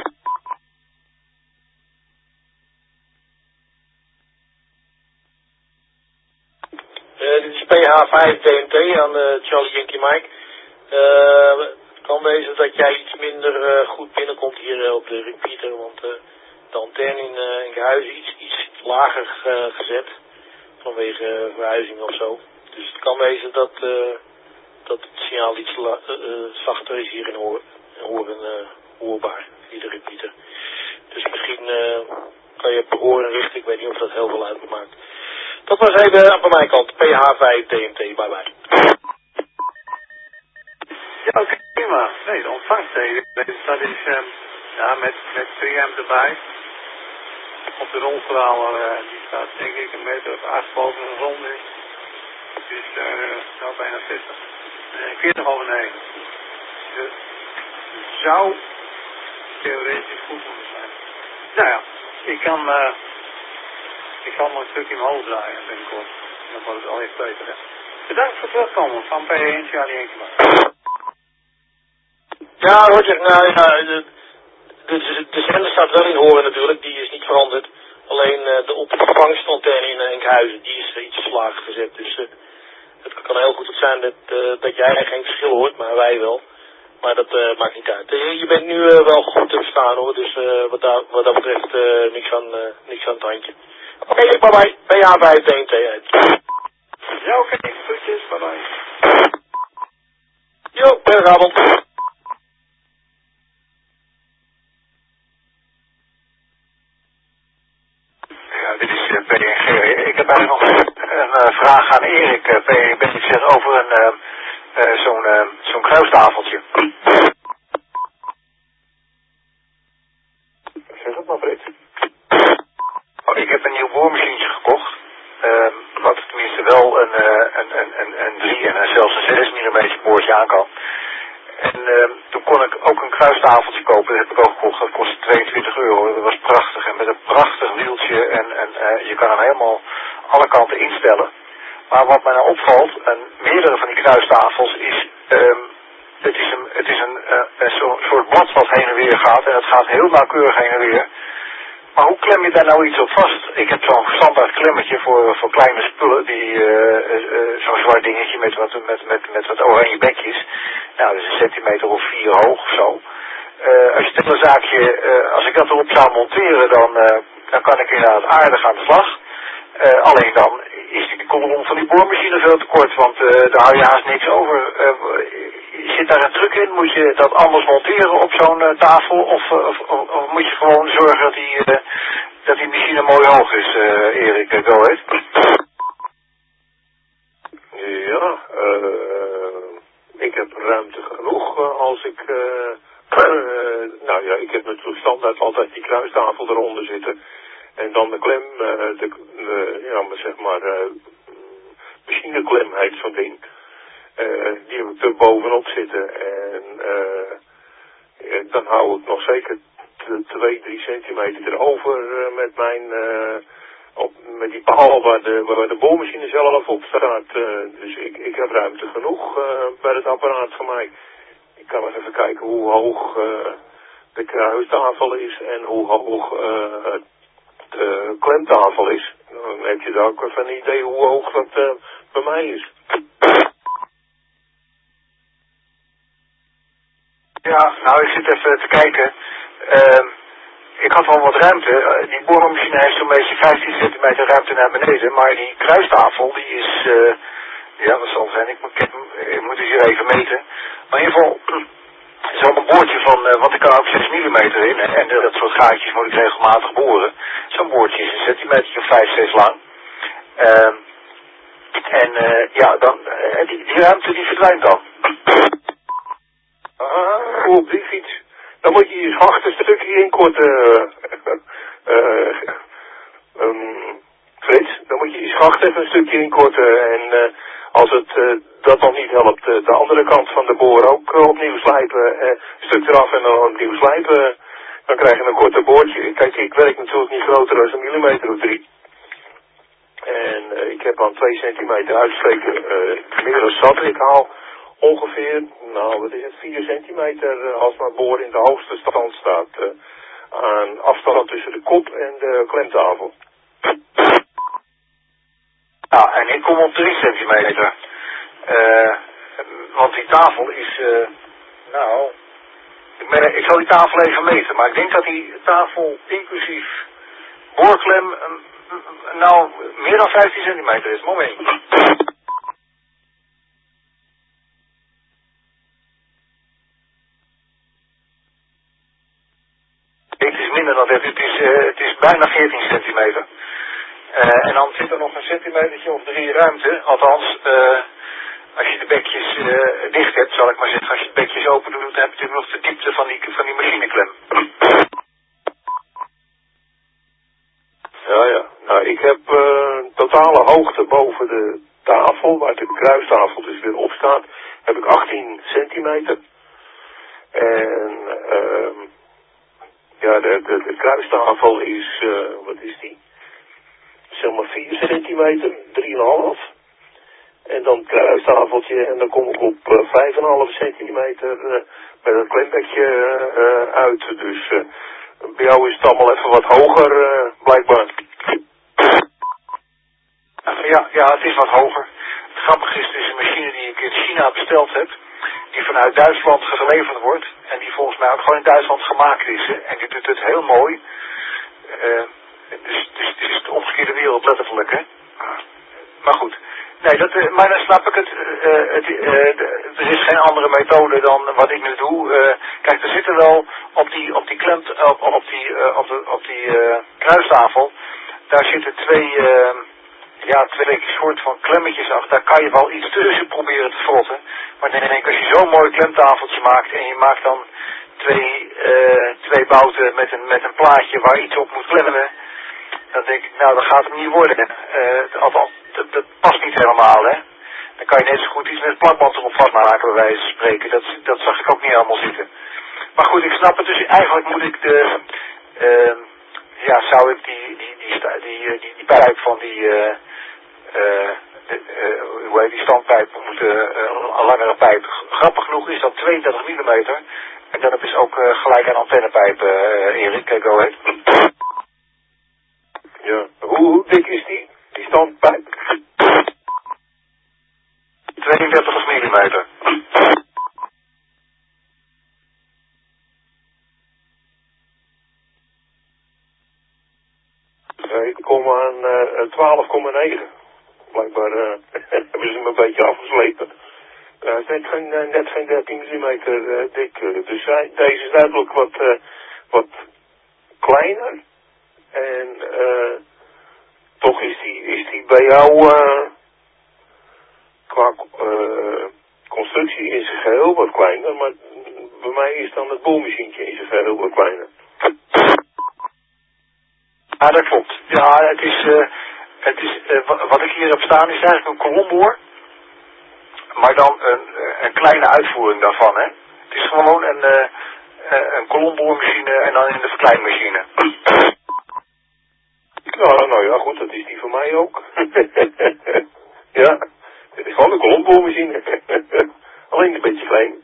Speaker 6: Dit is PH5 DMT aan Charlie Yankee Mike. Het kan wezen dat jij iets minder goed binnenkomt hier op de repeater, want de antenne in Gehuizen is iets lager gezet vanwege verhuizing of zo. Dus het kan wezen dat het signaal iets zachter is hier in hoorbaar via de repeater. Dus misschien kan je per horen richten, ik weet niet of dat heel veel uitmaakt. Dat was even van mijn kant, PH5 DMT, bye bye.
Speaker 10: Ja, oké, prima. Nee, de ontvangst, dat is ja, met 3M erbij. Op de rolverhaler, die staat denk ik 1,8 meter boven de grond is. Dus nou bijna 60. 40 over 9. Dus het zou theoretisch goed moeten zijn. Nou ja, ik kan nog een stukje in mijn hoofd draaien binnenkort. Dan wordt het al even beter, hè. Bedankt voor het terugkomen van P1 Charlie Enkelwijk.
Speaker 6: Ja, Roger, nou ja, de zender staat wel in horen natuurlijk, die is niet veranderd. Alleen de ontvangstantenne in Enkhuizen, die is iets lager gezet. Dus het kan heel goed zijn dat jij geen verschil hoort, maar wij wel. Maar dat maakt niet uit. Je bent nu wel goed te verstaan hoor, dus wat dat betreft niks aan het handje. Oké, bye bye. PH5 DMT uit.
Speaker 10: Ja, oké. Groetjes, bye bye.
Speaker 6: Jo, bergavond.
Speaker 7: Ja, dit is PNG. Ik heb eigenlijk nog een vraag aan Erik. PNG over zo'n kruistafeltje.
Speaker 9: Zeg het maar, Frits.
Speaker 7: Oh, ik heb een nieuw boormachientje gekocht. Wat tenminste wel een 3 en zelfs een 6 mm boordje aan kan. En toen kon ik ook een kruistafeltje kopen. Dat heb ik ook gekocht. Dat kostte €22. Dat was prachtig. En met een prachtig wieltje. En je kan hem helemaal alle kanten instellen. Maar wat mij nou opvalt, en meerdere van die kruistafels, is... Het is een soort blad wat heen en weer gaat. En het gaat heel nauwkeurig heen en weer. Maar hoe klem je daar nou iets op vast? Ik heb zo'n standaard klemmetje voor kleine spullen. Zo'n zwart dingetje met wat oranje bekjes. Nou, dat is 1 centimeter of 4 hoog of zo. Als je het hele zaakje, als ik dat erop zou monteren, dan kan ik inderdaad aardig aan de slag. Alleen dan is die kolom van die boormachine veel te kort, want daar hou je haast niks over. Zit daar een truc in? Moet je dat anders monteren op zo'n tafel? Of moet je gewoon zorgen dat die machine mooi hoog is, Erik? Go ahead.
Speaker 9: Ja, ik heb ruimte genoeg als ik... nou ja, ik heb natuurlijk standaard altijd die kruistafel eronder zitten. En dan de klem, ja, maar zeg maar, machineklem heet zo'n ding. Die heb ik er bovenop zitten. En dan hou ik nog zeker 2-3 centimeter erover met mijn... met die paal waar de boormachine zelf op staat. Dus ik heb ruimte genoeg bij het apparaat van mij. Ik kan eens even kijken hoe hoog de kruistafel is en hoe hoog de klemtafel is. Dan heb je daar ook even een idee hoe hoog dat bij mij is.
Speaker 7: Ja, nou ik zit even te kijken. Ik had wel wat ruimte. Die boormachine heeft zo'n beetje 15 centimeter ruimte naar beneden. Maar die kruistafel, die is... ja, dat zal zijn. Ik moet dus hier even meten. Maar in ieder geval... Er is al een boordje van... want ik kan ook 6 mm in. En dat soort gaatjes moet ik regelmatig boren. Zo'n boordje is een centimeter of 5, 6 lang. En ja, dan, die ruimte die verdwijnt dan.
Speaker 9: Op die fiets. Dan moet je je schacht een stukje inkorten. Frits, dan moet je je schacht even een stukje inkorten. En als het dat dan niet helpt, de andere kant van de boor ook opnieuw slijpen. Een stuk eraf en dan opnieuw slijpen. Dan krijg je een korter boordje. Kijk, ik werk natuurlijk niet groter dan 1 millimeter of 3. En ik heb aan 2 centimeter uitsteken gemiddeld zat. Ik haal ongeveer, nou wat is het, 4 centimeter als mijn boor in de hoogste stand staat. Aan afstand tussen de kop en de klemtafel.
Speaker 7: Ja, en ik kom op 3 centimeter. Want die tafel is, nou, ik zal die tafel even meten, maar ik denk dat die tafel inclusief boorklem, nou, meer dan 15 centimeter is. Moment. Het is minder dan dit, het is bijna 14 centimeter. En dan zit er nog een centimetertje of 3 ruimte, althans, als je de bekjes dicht hebt, zal ik maar zeggen, als je de bekjes open doet, dan heb je natuurlijk nog de diepte van die machineklem.
Speaker 9: Ja. Nou, ik heb totale hoogte boven de tafel, waar de kruistafel dus weer op staat, heb ik 18 centimeter. En ja, de kruistafel is, wat is die? Zeg maar 4 centimeter, 3,5. En dan het kruistafeltje en dan kom ik op 5,5 centimeter met het klembekje uit. Dus bij jou is het allemaal even wat hoger, blijkbaar.
Speaker 7: Ja, het is wat hoger. Het grappige is, het is een machine die ik in China besteld heb, die vanuit Duitsland geleverd wordt en die volgens mij ook gewoon in Duitsland gemaakt is. Hè? En die doet het heel mooi. Dus het is de omgekeerde wereld letterlijk, hè. Maar goed. Nee, maar dan snap ik het. Er is geen andere methode dan wat ik nu doe. Kijk, er zitten wel op die kruistafel, daar zitten twee soort van klemmetjes achter. Daar kan je wel iets tussen proberen te frotten. Maar dan denk ik, als je zo'n mooi klemtafeltje maakt en je maakt dan twee bouten met een plaatje waar iets op moet klemmen, dan denk ik, nou, dat gaat hem niet worden. Althans, dat past niet helemaal, hè. Dan kan je net zo goed iets met plakband erop vastmaken, bij wijze van spreken. Dat zag ik ook niet helemaal zitten. Maar goed, ik snap het. Dus eigenlijk moet ik zou ik die pijp van die standpijp moeten, een langere pijp. Grappig genoeg is dat 32 millimeter. En dan is ook gelijk een antennepijp, Erik. Kijk, go ahead.
Speaker 9: Ja, hoe dik is die standpijp?
Speaker 7: 32 millimeter.
Speaker 9: Ik kom aan 12,9. Blijkbaar hebben ze hem een beetje afgeslepen. Het is net geen 13 millimeter dik. Dus deze is duidelijk wat kleiner. En toch is die bij jou qua constructie in zijn geheel wat kleiner. Maar bij mij is dan het boormachientje in zijn geheel wat kleiner.
Speaker 7: Ja, dat klopt. Ja, het is wat ik hier heb staan is eigenlijk een kolomboor. Maar dan een kleine uitvoering daarvan, hè. Het is gewoon een kolomboormachine en dan in de verkleinmachine.
Speaker 9: Nou ja, goed, dat is die voor mij ook. Ja, dit is gewoon een kolomboormachine. Alleen een beetje klein.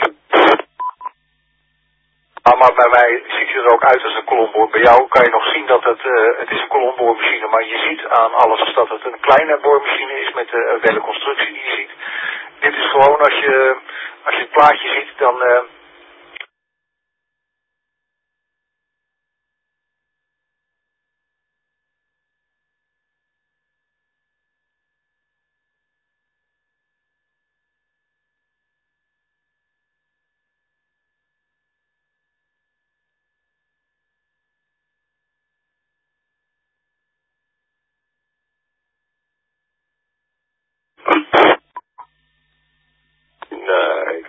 Speaker 7: Maar bij mij ziet het er ook uit als een kolomboor. Bij jou kan je nog zien dat het is een kolomboormachine, maar je ziet aan alles dat het een kleine boormachine is met de hele constructie die je ziet. Dit is gewoon als je het plaatje ziet, dan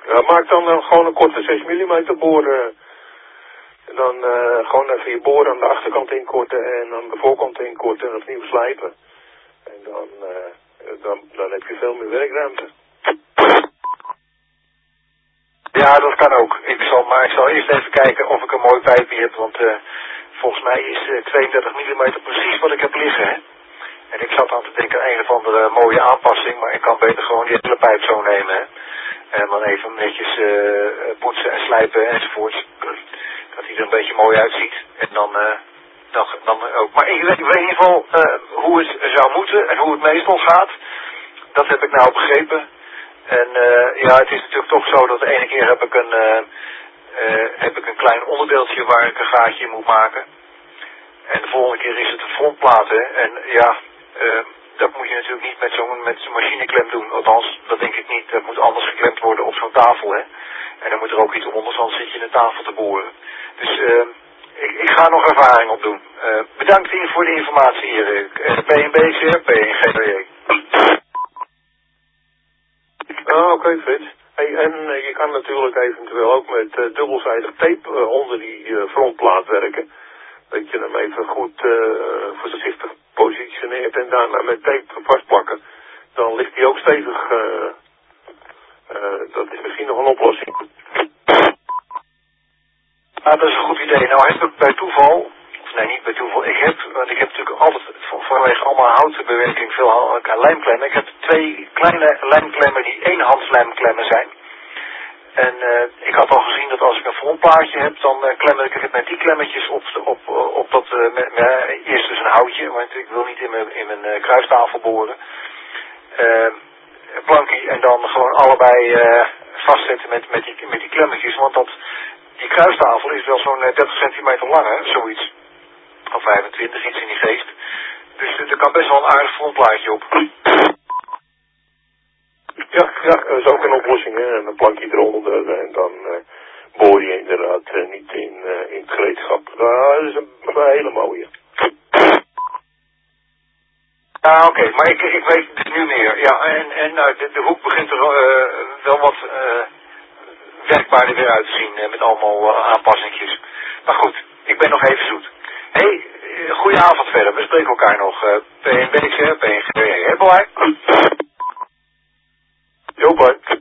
Speaker 9: Ja, maak dan gewoon een korte 6 mm boor. En dan gewoon even je boor aan de achterkant inkorten en aan de voorkant inkorten en opnieuw slijpen. En dan heb je veel meer werkruimte.
Speaker 7: Ja, dat kan ook. Ik zal eerst even kijken of ik een mooi pijpje heb, want volgens mij is 32 mm precies wat ik heb liggen, hè. En ik zat aan te denken aan een of andere mooie aanpassing, maar ik kan beter gewoon die hele pijp zo nemen, hè. En dan even netjes poetsen en slijpen enzovoorts. Dat hij er een beetje mooi uitziet. En dan ook. Maar ik weet in ieder geval hoe het zou moeten en hoe het meestal gaat. Dat heb ik nou begrepen. En ja, het is natuurlijk toch zo dat de ene keer heb ik een klein onderdeeltje waar ik een gaatje in moet maken. En de volgende keer is het een frontplaat, hè. En ja, dat moet je natuurlijk niet met zo'n machineklem doen. Althans, dat denk ik niet. Dat moet anders geklemd worden op zo'n tafel, hè. En dan moet er ook iets onder, anders zit je in de tafel te boren. Dus ik ga nog ervaring opdoen. Bedankt hier voor de informatie hier. PNB, CRP,
Speaker 9: Oké, Frits. Hey, en je kan natuurlijk eventueel ook met dubbelzijdig tape onder die frontplaat werken. Dat je hem even goed voorzichtig positioneert en daarna met tape vastplakken. Dan ligt hij ook stevig. Dat is misschien nog een oplossing.
Speaker 7: Ah, dat is een goed idee. Nou heb ik bij toeval, of nee niet bij toeval, want ik heb natuurlijk altijd vanwege allemaal houten bewerking veel lijmklemmen. Ik heb 2 kleine lijmklemmen die eenhandslijmklemmen zijn. En ik had al gezien dat als ik een frontplaatje heb, dan klemmer ik het met die klemmetjes op dat, eerst dus een houtje, want ik wil niet in mijn kruistafel boren. Plankie en dan gewoon allebei vastzetten met die klemmetjes, want die kruistafel is wel zo'n 30 centimeter lang, hè, zoiets. Of 25, iets in die geest. Dus er kan best wel een aardig frontplaatje op.
Speaker 9: Ja, dat is ook een oplossing, hè. En een plankje eronder en dan boor je inderdaad niet in het gereedschap. Dat is een hele mooie.
Speaker 7: Ja, oké, maar ik weet het nu meer. Ja, en de hoek begint er wel wat werkbaarder weer uit te zien met allemaal aanpassingjes. Maar goed, ik ben nog even zoet. Hé, goeie avond verder. We spreken elkaar nog. PNB, PNG, hè, boy?
Speaker 9: Jo, bye.